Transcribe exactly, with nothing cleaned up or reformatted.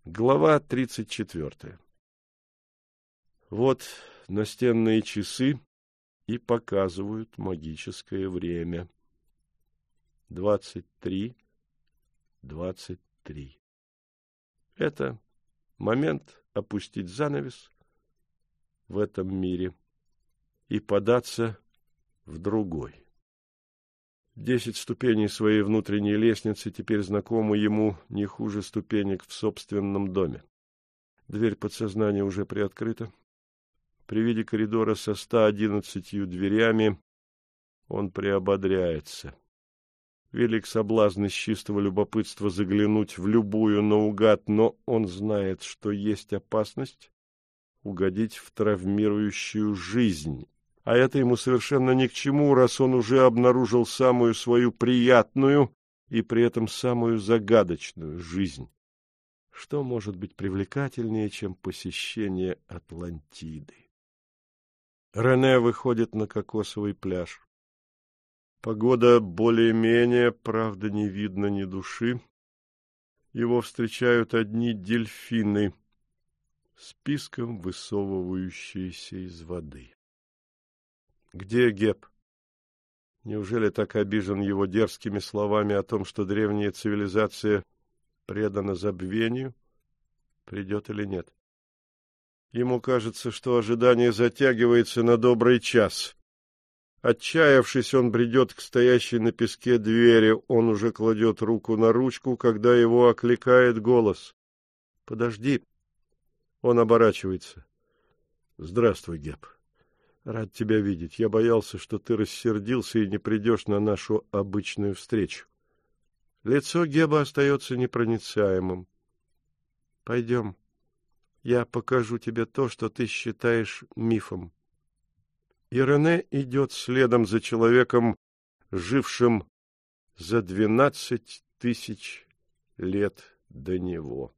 Глава тридцать четвертая. Вот настенные часы и показывают магическое время. Двадцать три, двадцать три. Это момент опустить занавес в этом мире и податься в другой. Десять ступеней своей внутренней лестницы теперь знакомы ему не хуже ступенек в собственном доме. Дверь подсознания уже приоткрыта. При виде коридора со ста одиннадцатью дверями он приободряется. Велик соблазн из чистого любопытства заглянуть в любую наугад, но он знает, что есть опасность угодить в травмирующую жизнь. А это ему совершенно ни к чему, раз он уже обнаружил самую свою приятную и при этом самую загадочную жизнь. Что может быть привлекательнее, чем посещение Атлантиды? Рене выходит на кокосовый пляж. Погода более-менее, правда, не видно ни души. Его встречают одни дельфины с писком, высовывающиеся из воды. Где Геб? Неужели так обижен его дерзкими словами о том, что древняя цивилизация предана забвению? Придет или нет? Ему кажется, что ожидание затягивается на добрый час. Отчаявшись, он бредет к стоящей на песке двери. Он уже кладет руку на ручку, когда его окликает голос. «Подожди!» Он оборачивается. «Здравствуй, Геб. Рад тебя видеть. Я боялся, что ты рассердился и не придешь на нашу обычную встречу». Лицо Геба остается непроницаемым. «Пойдем. Я покажу тебе то, что ты считаешь мифом». И Рене идет следом за человеком, жившим за двенадцать тысяч лет до него.